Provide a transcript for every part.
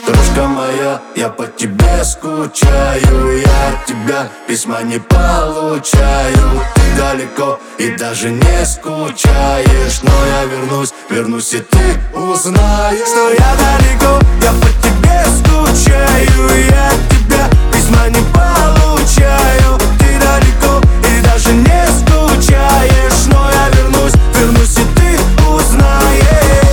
Крошка моя, я по тебе скучаю, я от тебя письма не получаю. Ты далеко и даже не скучаешь, но я вернусь и ты узнаешь, что я далеко, я по тебе скучаю, я от тебя письма не получаю. Ты далеко и даже не скучаешь, но я вернусь и ты узнаешь.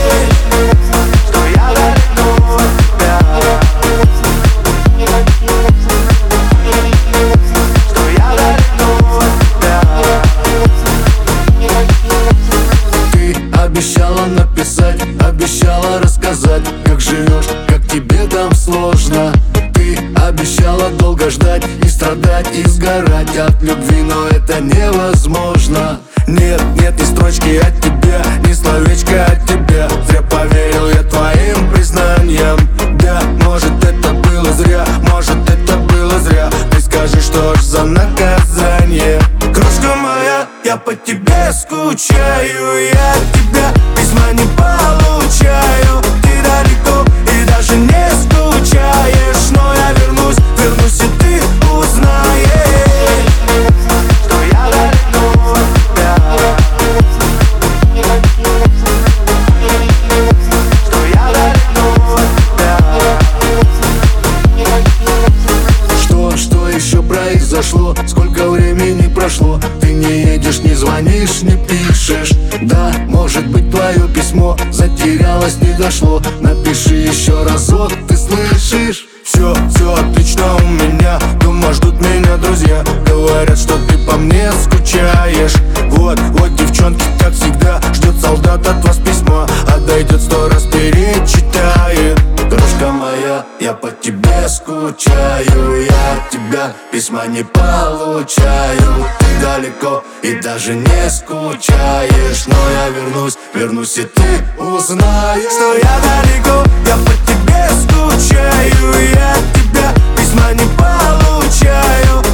Обещала написать, обещала рассказать, как живешь, как тебе там сложно. Ты обещала долго ждать и страдать, и сгорать от любви, но это невозможно. Нет, ни строчки от тебя, ни словечка от тебя. Зря поверил я твоим признаниям. Да, может это было зря, может это было зря. Ты скажи, что ж за наказание. Крошка моя, я по тебе скучаю, я от тебя письма не получаю. Ты далеко и даже не скучаешь, но я вернусь и ты узнаешь, что я далеко от тебя, что я далеко от тебя. Что еще произошло? Сколько времени прошло? Ты не едешь, не звонишь, не пишешь. Да, может быть твое письмо затерялось, не дошло. Напиши еще разок, ты слышишь? Все отлично у меня, дома ждут меня друзья. Говорят, что ты по мне скучаешь. Вот девчонки, как всегда, ждет солдат от вас письма, а дойдет 100 раз перечитает. Крошка моя, я по тебе скучаю, я от тебя письма не получаю. Ты далеко и даже не скучаешь, но я вернусь и ты узнаешь, что я далеко, я по тебе скучаю, я от тебя письма не получаю.